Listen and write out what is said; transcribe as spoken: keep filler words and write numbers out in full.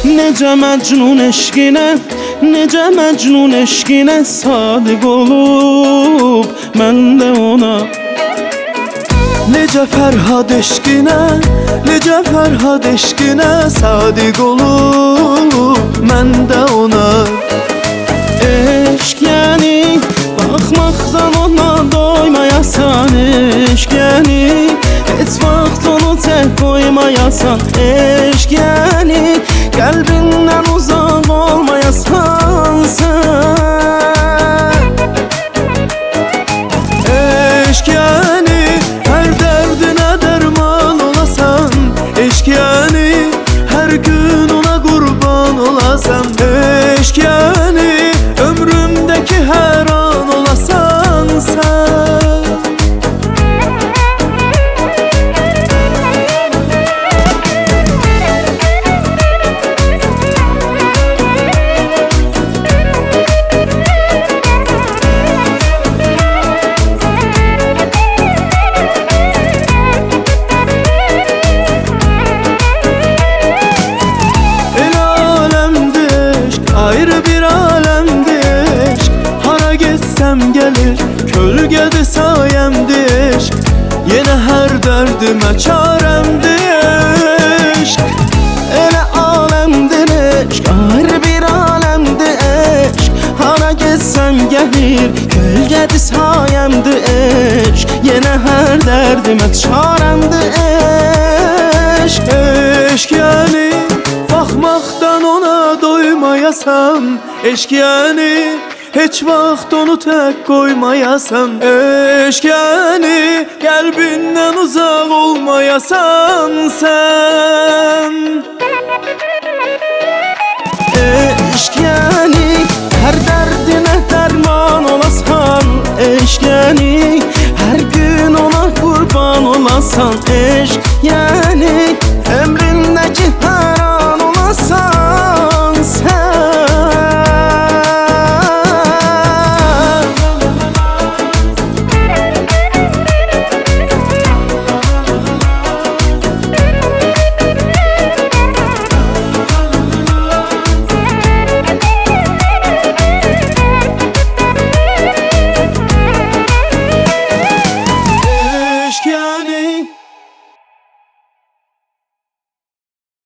Necə məcnun eşqinə, necə məcnun eşqinə sadiq olub mən də ona. Necə Fərhad eşqinə, necə Fərhad eşqinə sadiq olub mən də ona. Eşq yəni baxmaqdan ona doymayasan, eşq yəni heç vaxt onu tək qoymayasan, eşq yəni qəlbindən uzaq olmayasan sən. Eşq yəni hər dərdinə dərman olasan, eşq yəni hər gün ona qurban olasan, eşq yəni ömrümdəki hər an olasan sən. Ayrı bir alemdir eşq, hara getsem gelir, kölgədir sayemdir eşq, yenə hər dərdimə çarəmdir eşq. Elə aləmdir eşq, ayrı bir aləmdir eşq, hara getsəm gəlir, kölgədir sayemdir eşq, yenə hər dərdimə çarəmdir eşq. Eşq yəni baxmaqdan ona doymayasan, eşq yəni heç vaxt onu tək qoymayasan, eşq yəni qəlbindən uzaq olmayasan sən. Eşq yəni hər dərdinə dərman olasan, eşq yəni hər gün ona qurban olasan, eşq yəni ömrü